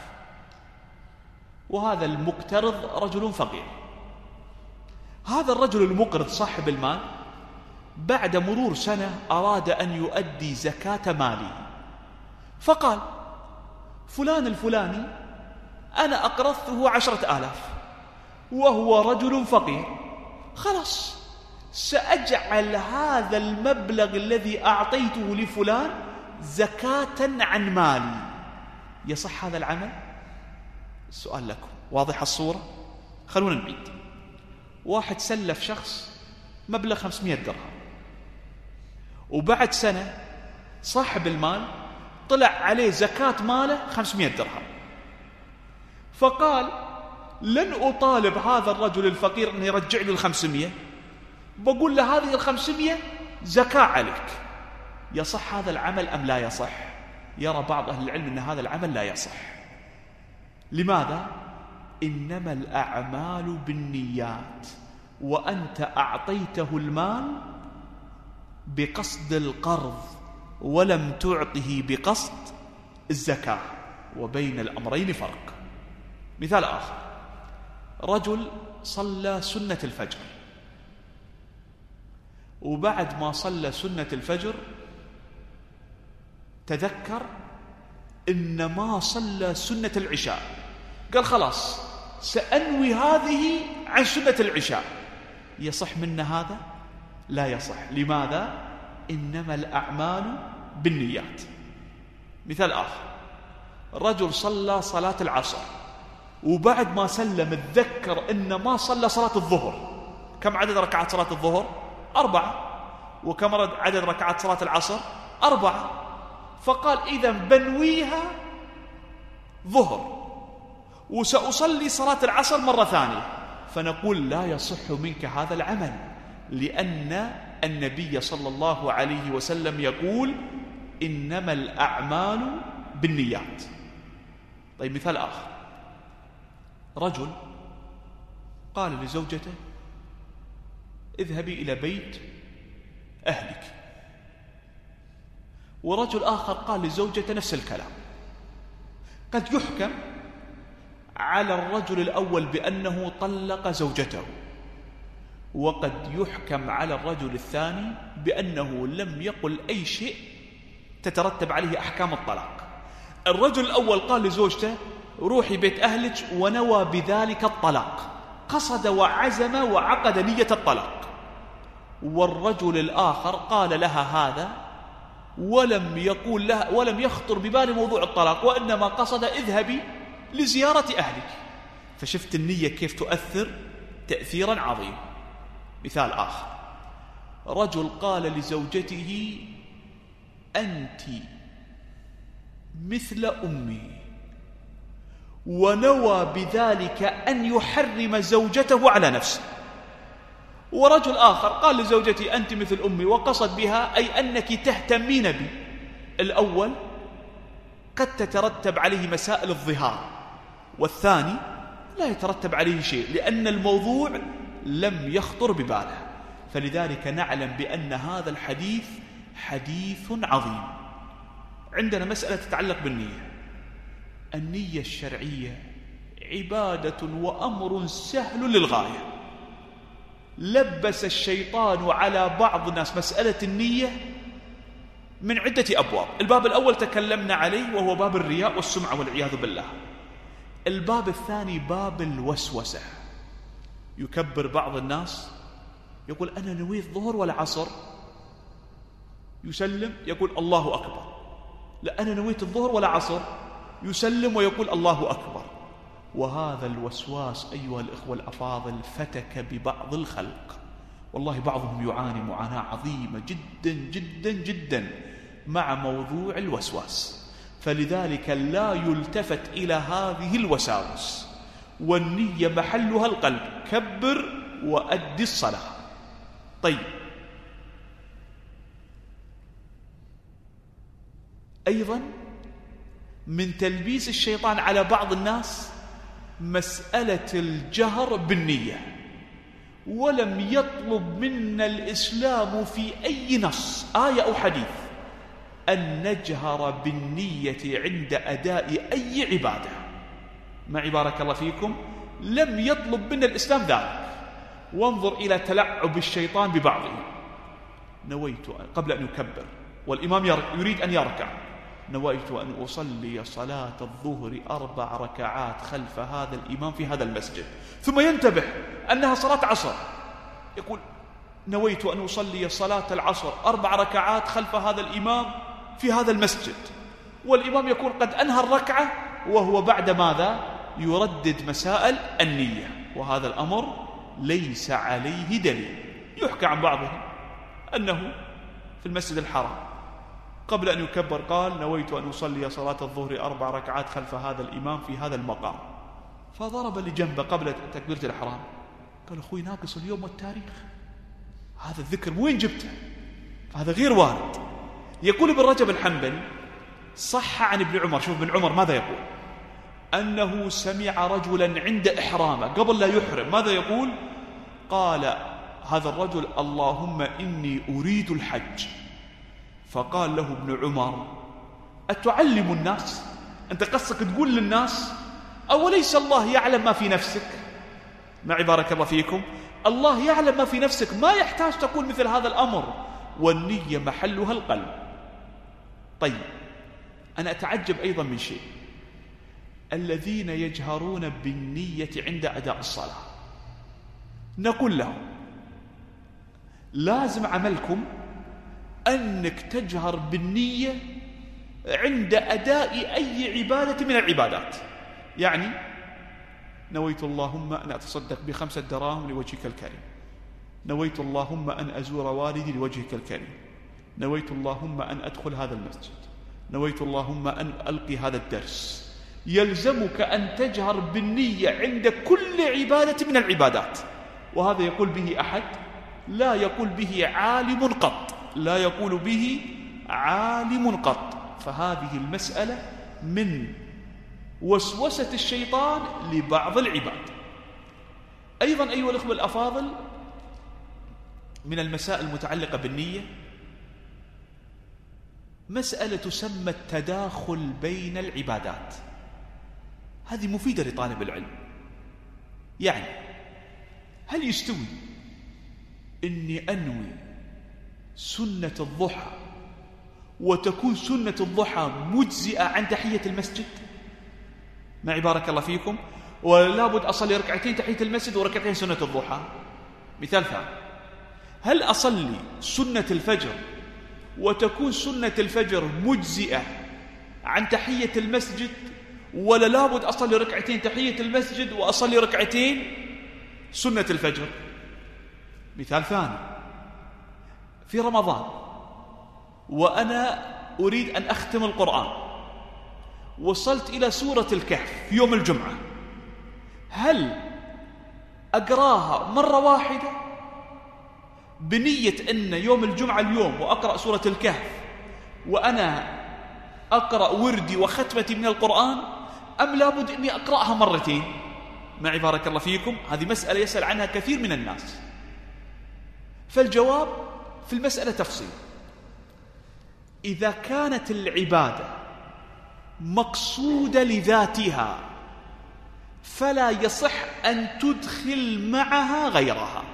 وهذا المقترض رجل فقير. هذا الرجل المقرض صاحب المال بعد مرور سنة أراد أن يؤدي زكاة ماله، فقال فلان الفلاني أنا أقرضته عشرة آلاف وهو رجل فقير، خلاص سأجعل هذا المبلغ الذي أعطيته لفلان زكاة عن مالي. يصح هذا العمل؟ السؤال لكم، واضح الصورة؟ خلونا نعيد. واحد سلف شخص مبلغ خمسمائة درهم، وبعد سنة صاحب المال طلع عليه زكاة ماله خمسمائة درهم، فقال لن أطالب هذا الرجل الفقير أن يرجع لي الخمسمائة، بقول له هذه الخمسمائة زكاة عليك. يصح هذا العمل أم لا يصح؟ يرى بعض أهل العلم أن هذا العمل لا يصح. لماذا؟ إنما الأعمال بالنيات، وأنت أعطيته المال بقصد القرض ولم تعطه بقصد الزكاة، وبين الأمرين فرق. مثال آخر، رجل صلى سنة الفجر، وبعد ما صلى سنة الفجر تذكر إن ما صلى سنة العشاء، قال خلاص سأنوي هذه عن سنة العشاء. يصح منا هذا؟ لا يصح. لماذا؟ إنما الأعمال بالنيات. مثال آخر، رجل صلى صلاة العصر، وبعد ما سلم تذكر إن ما صلى صلاة الظهر. كم عدد ركعات صلاة الظهر؟ أربعة. وكم عدد ركعات صلاة العصر؟ أربعة. فقال إذا بنويها ظهر وسأصلي صلاة العصر مرة ثانية، فنقول لا يصح منك هذا العمل، لأن النبي صلى الله عليه وسلم يقول إنما الأعمال بالنيات. طيب مثال آخر، رجل قال لزوجته اذهبي إلى بيت أهلك، ورجل آخر قال لزوجته نفس الكلام. قد يحكم على الرجل الأول بأنه طلق زوجته، وقد يحكم على الرجل الثاني بأنه لم يقل أي شيء تترتب عليه أحكام الطلاق. الرجل الأول قال لزوجته روحي بيت أهلك، ونوى بذلك الطلاق، قصد وعزم وعقد نية الطلاق. والرجل الآخر قال لها هذا ولم يقول لها ولم يخطر ببال موضوع الطلاق، وإنما قصد اذهبي لزيارة أهلك. فشفت النية كيف تؤثر تأثيرا عظيما. مثال آخر، رجل قال لزوجته أنت مثل أمي، ونوى بذلك أن يحرم زوجته على نفسه. ورجل آخر قال لزوجتي أنت مثل أمي، وقصد بها أي أنك تهتمين بي. الأول قد تترتب عليه مسائل الظهار، والثاني لا يترتب عليه شيء لأن الموضوع لم يخطر بباله. فلذلك نعلم بأن هذا الحديث حديث عظيم. عندنا مسألة تتعلق بالنية. النية الشرعية عبادة وأمر سهل للغاية. لبس الشيطان على بعض الناس مسألة النية من عدة أبواب. الباب الأول تكلمنا عليه وهو باب الرياء والسمعة والعياذ بالله. الباب الثاني باب الوسوسة. يكبر بعض الناس يقول أنا نويت ظهر ولا عصر، يسلم يقول الله أكبر. لا أنا نويت الظهر ولا عصر، يسلم ويقول الله أكبر. وهذا الوسواس أيها الإخوة الأفاضل فتك ببعض الخلق، والله بعضهم يعاني معاناة عظيمة جدا جدا جدا مع موضوع الوسواس. فلذلك لا يلتفت إلى هذه الوساوس، والنية محلها القلب. كبر وأدي الصلاة. طيب أيضا من تلبيس الشيطان على بعض الناس مسألة الجهر بالنية. ولم يطلب منا الإسلام في أي نص آية أو حديث أن نجهر بالنية عند أداء أي عبادة. معي بارك الله فيكم، لم يطلب منا الإسلام ذلك. وانظر إلى تلعب الشيطان ببعضه. نويت قبل أن يكبر والإمام يريد أن يركع، نويت أن أصلي صلاة الظهر أربع ركعات خلف هذا الإمام في هذا المسجد، ثم ينتبه أنها صلاة عصر، يقول نويت أن أصلي صلاة العصر أربع ركعات خلف هذا الإمام في هذا المسجد. والإمام يكون قد أنهى الركعة وهو بعد ماذا؟ يردد مسائل النية، وهذا الأمر ليس عليه دليل. يحكى عن بعضهم أنه في المسجد الحرام قبل أن يكبر قال نويت أن أصلي صلاة الظهر أربع ركعات خلف هذا الإمام في هذا المقام، فضرب لجنبه قبل تكبيرة الإحرام قال أخوي ناقص اليوم والتاريخ، هذا الذكر وين جبته؟ هذا غير وارد. يقول ابن رجب الحنبلي صح عن ابن عمر، شوف ابن عمر ماذا يقول، أنه سمع رجلا عند إحرامه قبل لا يحرم ماذا يقول؟ قال هذا الرجل اللهم إني أريد الحج، فقال له ابن عمر أتعلم الناس؟ أنت قصدك تقول للناس أوليس الله يعلم ما في نفسك؟ معي بارك الله فيكم، الله يعلم ما في نفسك، ما يحتاج تقول مثل هذا الأمر، والنية محلها القلب. طيب أنا أتعجب أيضا من شيء، الذين يجهرون بالنية عند أداء الصلاة، نقول لهم لازم عملكم أنك تجهر بالنية عند أداء أي عبادة من العبادات. يعني نويت اللهم أن أتصدق بخمسة دراهم لوجهك الكريم، نويت اللهم أن أزور والدي لوجهك الكريم، نويت اللهم أن أدخل هذا المسجد، نويت اللهم أن ألقي هذا الدرس. يلزمك أن تجهر بالنية عند كل عبادة من العبادات، وهذا يقول به أحد؟ لا يقول به عالم قط، لا يقول به عالم قط. فهذه المسألة من وسوسة الشيطان لبعض العباد. أيضا أيها الأخوة الأفاضل، من المسائل المتعلقة بالنية مسألة تسمى التداخل بين العبادات، هذه مفيدة لطالب العلم. يعني هل يستوي إني أنوي سنة الضحى وتكون سنة الضحى مجزئة عن تحية المسجد؟ معي بارك الله فيكم، ولا بد أصلي ركعتين تحية المسجد وركعتين سنة الضحى؟ مثال ثاني، هل أصلي سنة الفجر وتكون سنة الفجر مجزئة عن تحية المسجد، ولا لابد أصلي ركعتين تحية المسجد وأصلي ركعتين سنة الفجر؟ مثال ثاني، في رمضان وأنا أريد أن أختم القرآن، وصلت إلى سورة الكهف في يوم الجمعة، هل أقراها مرة واحدة بنية أن يوم الجمعة اليوم وأقرأ سورة الكهف وأنا أقرأ وردي وختمتي من القرآن، أم لابد أني أقرأها مرتين؟ معي بارك الله فيكم، هذه مسألة يسأل عنها كثير من الناس. فالجواب في المسألة تفصيل. إذا كانت العبادة مقصودة لذاتها فلا يصح أن تدخل معها غيرها،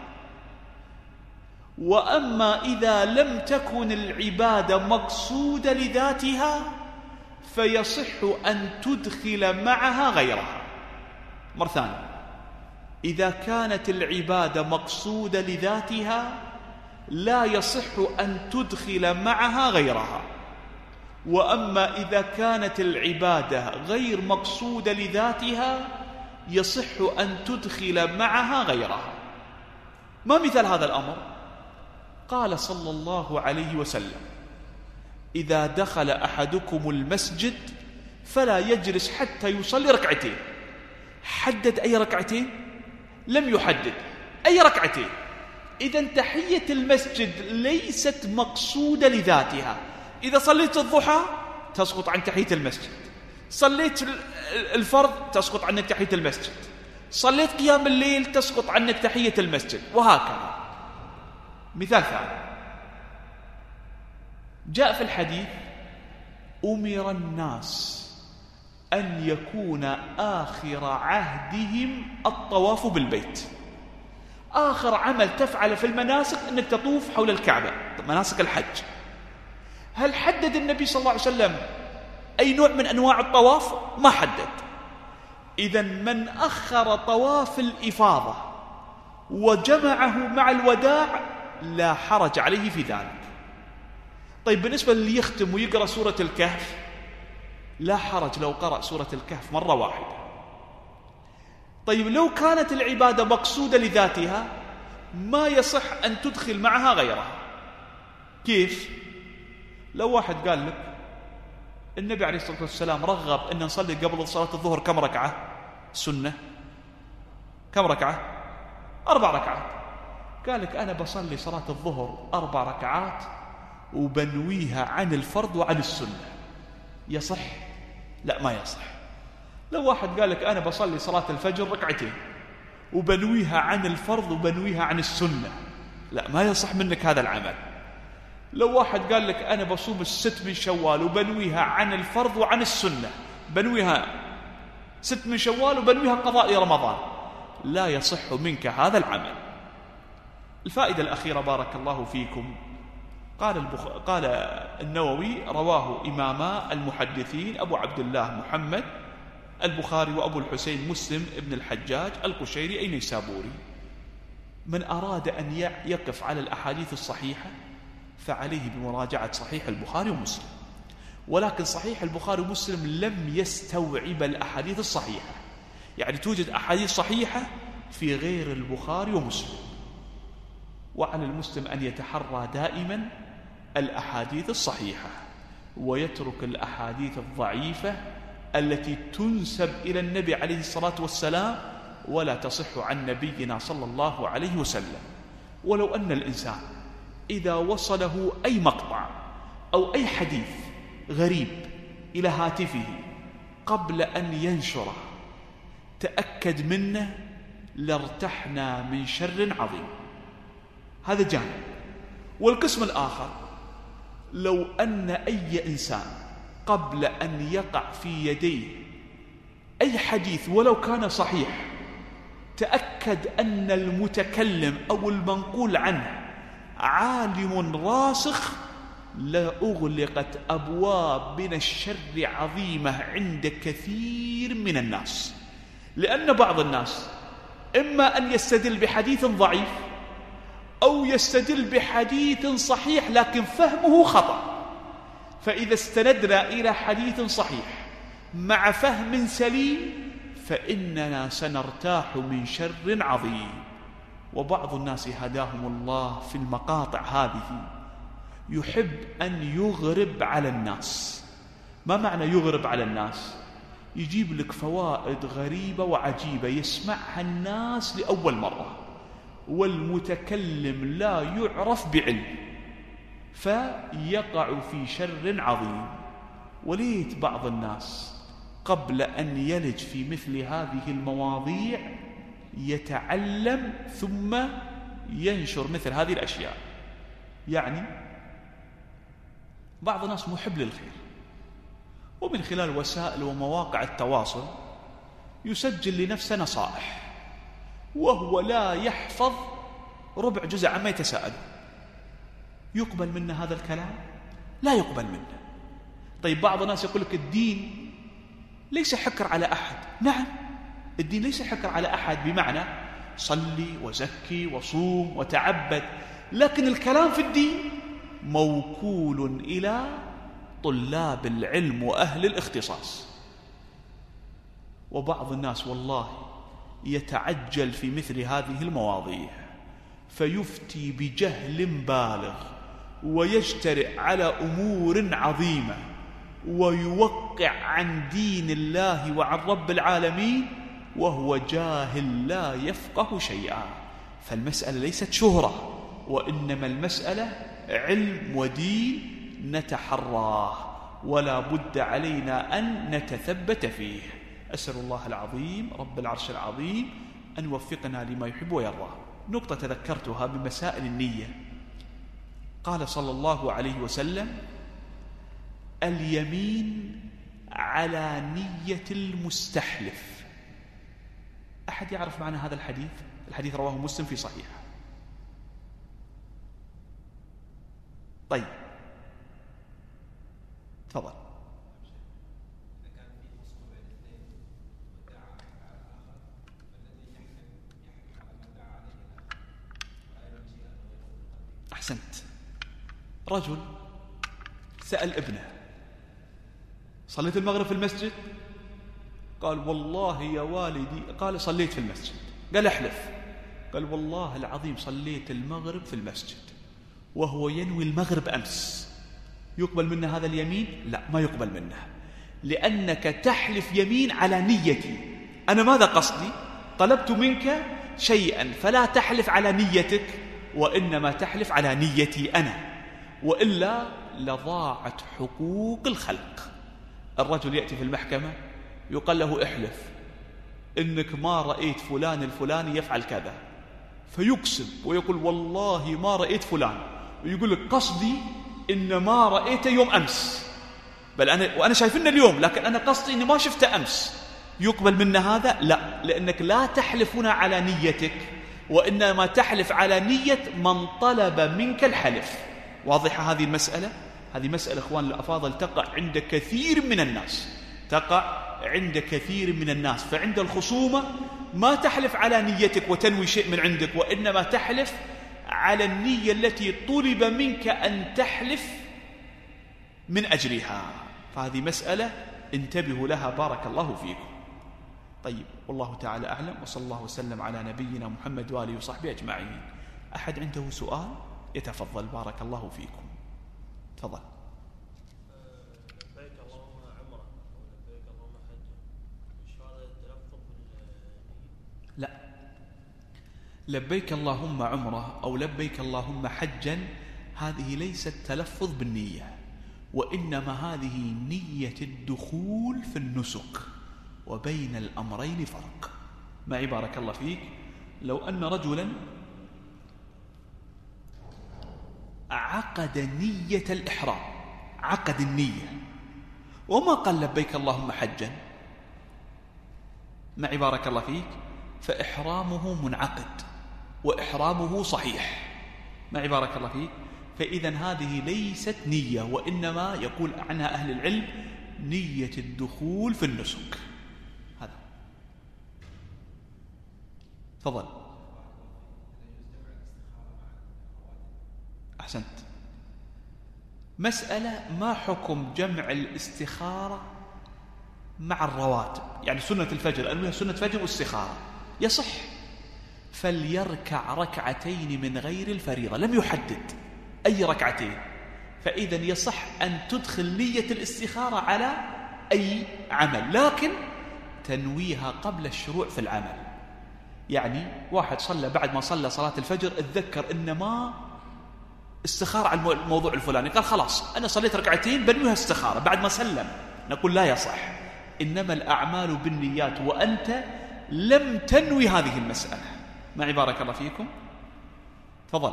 وأما إذا لم تكن العبادة مقصودة لذاتها فيصح أن تدخل معها غيرها. مرة ثانية، إذا كانت العبادة مقصودة لذاتها لا يصح أن تدخل معها غيرها، وأما إذا كانت العبادة غير مقصودة لذاتها يصح أن تدخل معها غيرها. ما مثال هذا الأمر؟ قال صلى الله عليه وسلم إذا دخل أحدكم المسجد فلا يجلس حتى يصلي ركعتين. حدد أي ركعتين؟ لم يحدد أي ركعتين. إذن تحية المسجد ليست مقصودة لذاتها. إذا صليت الضحى تسقط عن تحية المسجد، صليت الفرض تسقط عنك تحية المسجد، صليت قيام الليل تسقط عنك تحية المسجد، وهكذا. مثال ثاني، جاء في الحديث أمر الناس أن يكون آخر عهدهم الطواف بالبيت. آخر عمل تفعل في المناسك أنك تطوف حول الكعبة، مناسك الحج. هل حدد النبي صلى الله عليه وسلم أي نوع من أنواع الطواف؟ ما حدد. إذن من أخر طواف الإفاضة وجمعه مع الوداع لا حرج عليه في ذلك. طيب بالنسبة للي يختم ويقرأ سورة الكهف لا حرج لو قرأ سورة الكهف مرة واحدة. طيب لو كانت العبادة مقصودة لذاتها ما يصح أن تدخل معها غيرها. كيف؟ لو واحد قال لك النبي عليه الصلاة والسلام رغب أن نصلي قبل صلاة الظهر كم ركعة سنة؟ كم ركعة؟ أربع ركعات. قال لك أنا بصلي صلاة الظهر أربع ركعات وبنويها عن الفرض وعن السنة، يصح؟ لا، ما يصح. لو واحد قال لك أنا بصلي صلاة الفجر ركعتين وبنويها عن الفرض وبنويها عن السنة، لا، ما يصح منك هذا العمل. لو واحد قال لك أنا بصوم الست من شوال وبنويها عن الفرض وعن السنة، بنويها ست من شوال وبنويها قضاء رمضان، لا يصح منك هذا العمل. الفائدة الأخيرة بارك الله فيكم، قال, البخ... قال النووي رواه إماما المحدثين أبو عبد الله محمد البخاري وأبو الحسين مسلم ابن الحجاج القشيري النيسابوري: من أراد أن يقف على الأحاديث الصحيحة فعليه بمراجعة صحيح البخاري ومسلم. ولكن صحيح البخاري ومسلم لم يستوعب الأحاديث الصحيحة، يعني توجد أحاديث صحيحة في غير البخاري ومسلم، وعلى المسلم أن يتحرى دائما الأحاديث الصحيحة ويترك الأحاديث الضعيفة التي تنسب إلى النبي عليه الصلاة والسلام ولا تصح عن نبينا صلى الله عليه وسلم. ولو أن الإنسان إذا وصله أي مقطع أو أي حديث غريب إلى هاتفه قبل أن ينشره تأكد منه لارتحنا من شر عظيم. هذا جانب. والقسم الآخر، لو أن أي إنسان قبل أن يقع في يديه أي حديث ولو كان صحيح تأكد أن المتكلم أو المنقول عنه عالم راسخ، لأغلقت أبواب من الشر عظيمة عند كثير من الناس. لأن بعض الناس إما أن يستدل بحديث ضعيف أو يستدل بحديث صحيح لكن فهمه خطأ، فإذا استندنا إلى حديث صحيح مع فهم سليم فإننا سنرتاح من شر عظيم. وبعض الناس هداهم الله في المقاطع هذه يحب أن يغرب على الناس. ما معنى يغرب على الناس؟ يجيب لك فوائد غريبة وعجيبة يسمعها الناس لأول مرة والمتكلم لا يعرف بعلم، فيقع في شر عظيم. وليت بعض الناس قبل أن يلج في مثل هذه المواضيع يتعلم ثم ينشر مثل هذه الأشياء. يعني بعض الناس محب للخير، ومن خلال وسائل ومواقع التواصل يسجل لنفسه نصائح وهو لا يحفظ ربع جزء عما يتساءل. يقبل منه هذا الكلام؟ لا يقبل منه. طيب بعض الناس يقول لك الدين ليس حكر على أحد. نعم، الدين ليس حكر على أحد بمعنى صلي وزكي وصوم وتعبد، لكن الكلام في الدين موكول إلى طلاب العلم وأهل الاختصاص. وبعض الناس والله يتعجل في مثل هذه المواضيع فيفتي بجهل بالغ ويجترئ على أمور عظيمة ويوقع عن دين الله وعن رب العالمين وهو جاهل لا يفقه شيئا. فالمسألة ليست شهرة، وإنما المسألة علم ودين نتحراه ولا بد علينا أن نتثبت فيه. أسأل الله العظيم رب العرش العظيم أن يوفقنا لما يحب ويرضى. نقطة تذكرتها بمسائل النية. قال صلى الله عليه وسلم: اليمين على نية المستحلف. أحد يعرف معنى هذا الحديث؟ الحديث رواه مسلم في صحيحه. طيب تفضل. أحسنت. رجل سأل ابنه صليت المغرب في المسجد؟ قال والله يا والدي. قال صليت في المسجد. قال احلف. قال والله العظيم صليت المغرب في المسجد، وهو ينوي المغرب أمس. يقبل منه هذا اليمين؟ لا، ما يقبل منه، لأنك تحلف يمين على نيتي. أنا ماذا قصدي؟ طلبت منك شيئا، فلا تحلف على نيتك، وإنما تحلف على نيتي أنا، وإلا لضاعت حقوق الخلق. الرجل يأتي في المحكمة يقال له احلف إنك ما رأيت فلان الفلاني يفعل كذا، فيقسم ويقول والله ما رأيت فلان، ويقول لك قصدي إن ما رأيته يوم أمس، بل أنا وأنا شايفنا اليوم، لكن أنا قصدي إني ما شفته أمس. يقبل منا هذا؟ لا، لأنك لا تحلف هنا على نيتك، وإنما تحلف على نية من طلب منك الحلف. واضحة هذه المسألة؟ هذه مسألة إخوان الأفاضل تقع عند كثير من الناس، تقع عند كثير من الناس. فعند الخصومة ما تحلف على نيتك وتنوي شيء من عندك، وإنما تحلف على النية التي طلب منك أن تحلف من أجلها. فهذه مسألة انتبهوا لها بارك الله فيكم. طيب، والله تعالى أعلم، وصلى الله وسلم على نبينا محمد وآله وصحبه أجمعين. أحد عنده سؤال يتفضل بارك الله فيكم. تفضل. لبيك اللهم عمره أو لبيك اللهم حجه، مش هذا التلفظ بالنية؟ لا، لبيك اللهم عمره أو لبيك اللهم حجا هذه ليست تلفظ بالنية، وإنما هذه نية الدخول في النسك، وبين الأمرين فرق. معي بارك الله فيك. لو أن رجلا عقد نية الإحرام، عقد النية وما قال لبيك اللهم حجا، معي بارك الله فيك، فإحرامه منعقد وإحرامه صحيح. معي بارك الله فيك. فإذن هذه ليست نية، وإنما يقول عنها أهل العلم نية الدخول في النسك. هذا. تفضل. أحسنت. مسألة ما حكم جمع الاستخارة مع الرواتب؟ يعني سنة الفجر، أنه سنة فجر واستخارة يصح، فليركع ركعتين من غير الفريضة، لم يحدد أي ركعتين، فإذا يصح أن تدخل نية الاستخارة على أي عمل، لكن تنويها قبل الشروع في العمل. يعني واحد صلى، بعد ما صلى صلاة الفجر اتذكر إن ما استخار على الموضوع الفلاني، قال خلاص أنا صليت ركعتين بنويها استخارة بعد ما سلم، نقول لا يصح، إنما الأعمال بالنيات، وأنت لم تنوي هذه المسألة. معي بارك الله فيكم. تفضل.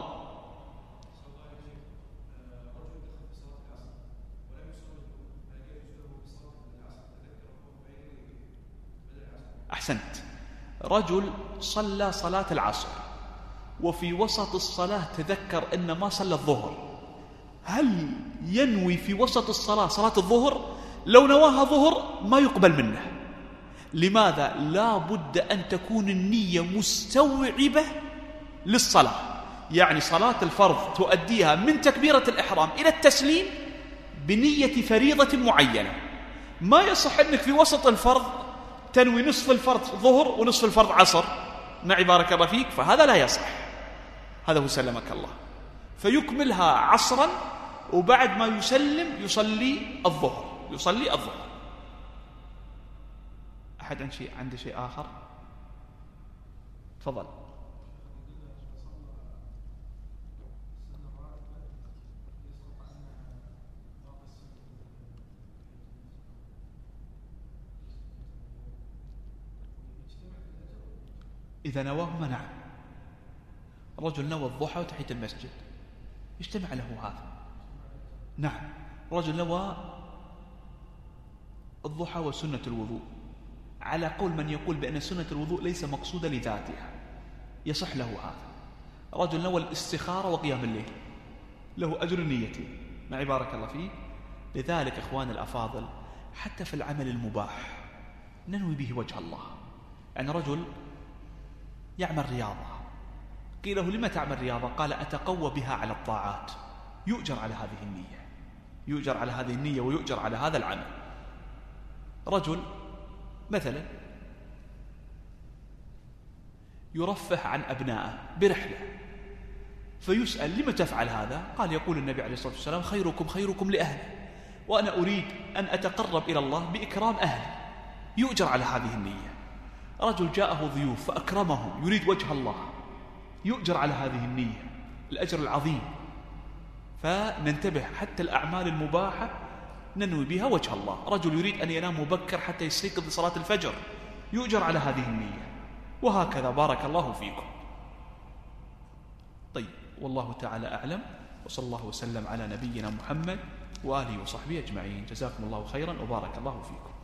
أحسنت. رجل صلى صلاة العصر وفي وسط الصلاة تذكر أن ما صلى الظهر، هل ينوي في وسط الصلاة صلاة الظهر؟ لو نواها ظهر ما يقبل منه. لماذا؟ لا بد أن تكون النية مستوعبة للصلاة، يعني صلاة الفرض تؤديها من تكبيرة الإحرام إلى التسليم بنية فريضة معينة. ما يصح أنك في وسط الفرض تنوي نصف الفرض ظهر ونصف الفرض عصر. معي بارك الله فيك. فهذا لا يصح، هذا هو سلمك الله. فيكملها عصرا، وبعد ما يسلم يصلي الظهر، يصلي الظهر. أحد عنده شيء عنده شيء آخر؟ تفضل. إذا نواهما نعم. رجل نوى الضحى وتحية المسجد يجتمع له هذا. نعم. رجل نوى الضحى وسنة الوضوء، على قول من يقول بأن سنة الوضوء ليس مقصودة لذاتها، يصح له هذا. رجل نوى الاستخارة وقيام الليل له أجر نيته. معي بارك الله فيه. لذلك إخوان الأفاضل حتى في العمل المباح ننوي به وجه الله. يعني رجل يعمل رياضة، قيل له لما تعمل رياضة؟ قال أتقوى بها على الطاعات، يؤجر على هذه النية، يؤجر على هذه النية ويؤجر على هذا العمل. رجل مثلا يرفه عن أبنائه برحلة، فيسأل: لم تفعل هذا؟ قال: يقول النبي عليه الصلاة والسلام: خيركم خيركم لأهله، وأنا أريد أن أتقرب إلى الله بإكرام أهله، يؤجر على هذه النية. رجل جاءه ضيوف فأكرمهم يريد وجه الله، يؤجر على هذه النية، الأجر العظيم. فننتبه، حتى الأعمال المباحة ننوي بها وجه الله. رجل يريد أن ينام مبكر حتى يستيقظ لصلاة الفجر، يؤجر على هذه النية، وهكذا. بارك الله فيكم. طيب، والله تعالى أعلم، وصلى الله وسلم على نبينا محمد وآله وصحبه أجمعين. جزاكم الله خيرا وبارك الله فيكم.